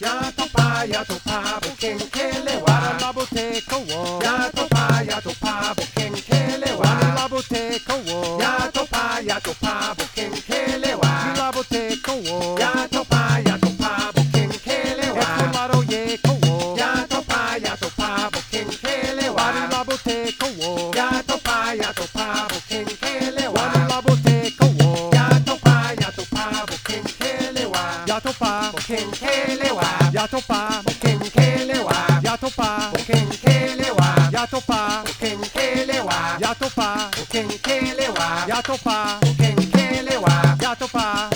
ya topa bokenkelewa. Waralaboteko Ya topa bokenkelewa. Waralaboteko Ya topa bokenkelewa. Waralaboteko Ya topa bokenkelewa. Ekolaro yeko Ya topa bokenkelewa. Waralaboteko Ya topa bokenkelewa. Waralaboteko Ya topa bokenkelewa. Yatopa Bokenkelewa. Yatopa Bokenkelewa. Yatopa Bokenkelewa. Yatopa Bokenkelewa. Yatopa Bokenkelewa. Yatopa Bokenkelewa. Yatopa